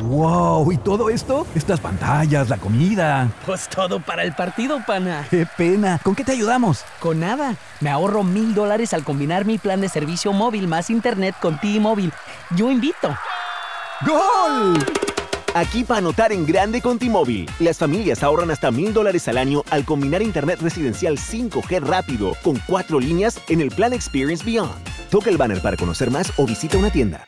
¡Wow! ¿Y todo esto? Estas pantallas, la comida. Pues todo para el partido, pana. ¡Qué pena! ¿Con qué te ayudamos? Con nada. Me ahorro $1,000 al combinar mi plan de servicio móvil más internet con T-Mobile. Yo invito. ¡Gol! Aquí para anotar en grande con T-Mobile. Las familias ahorran hasta $1,000 al año al combinar internet residencial 5G rápido con 4 líneas en el plan Experience Beyond. Toca el banner para conocer más o visita una tienda.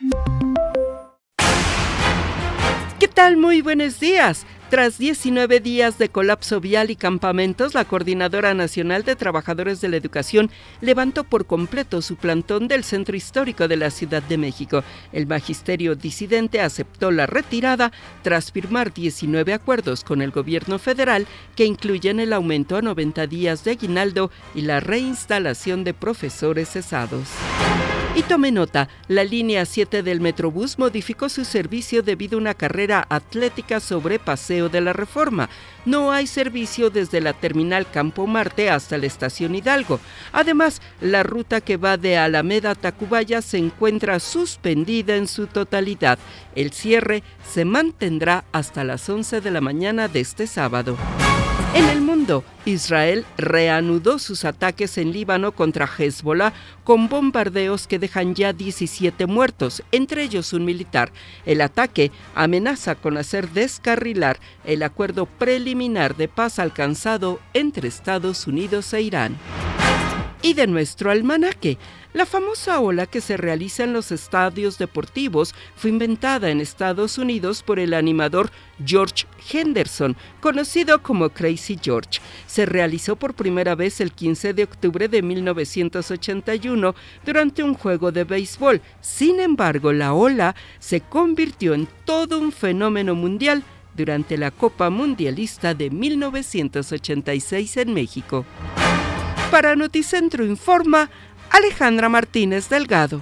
¿Qué tal? Muy buenos días. Tras 19 días de colapso vial y campamentos, la Coordinadora Nacional de Trabajadores de la Educación levantó por completo su plantón del centro histórico de la Ciudad de México. El magisterio disidente aceptó la retirada tras firmar 19 acuerdos con el gobierno federal que incluyen el aumento a 90 días de aguinaldo y la reinstalación de profesores cesados. Y tome nota, la línea 7 del Metrobús modificó su servicio debido a una carrera atlética sobre Paseo de la Reforma. No hay servicio desde la terminal Campo Marte hasta la estación Hidalgo. Además, la ruta que va de Alameda a Tacubaya se encuentra suspendida en su totalidad. El cierre se mantendrá hasta las 11 de la mañana de este sábado. En el mundo, Israel reanudó sus ataques en Líbano contra Hezbollah con bombardeos que dejan ya 17 muertos, entre ellos un militar. El ataque amenaza con hacer descarrilar el acuerdo preliminar de paz alcanzado entre Estados Unidos e Irán. Y de nuestro almanaque, la famosa ola que se realiza en los estadios deportivos fue inventada en Estados Unidos por el animador George Henderson, conocido como Crazy George. Se realizó por primera vez el 15 de octubre de 1981 durante un juego de béisbol. Sin embargo, la ola se convirtió en todo un fenómeno mundial durante la Copa Mundialista de 1986 en México. Para Noticentro Informa, Alejandra Martínez Delgado.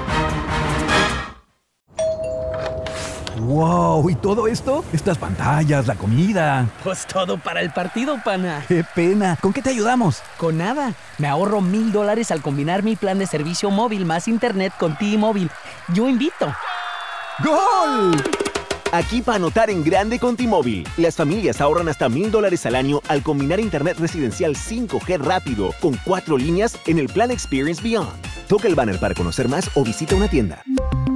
¡Wow! ¿Y todo esto? Estas pantallas, la comida. Pues todo para el partido, pana. ¡Qué pena! ¿Con qué te ayudamos? Con nada. Me ahorro $1,000 al combinar mi plan de servicio móvil más internet con T-Mobile. Yo invito. ¡Gol! Aquí para anotar en grande con T-Mobile. Las familias ahorran hasta $1,000 al año al combinar internet residencial 5G rápido con 4 líneas en el plan Experience Beyond. Toca el banner para conocer más o visita una tienda.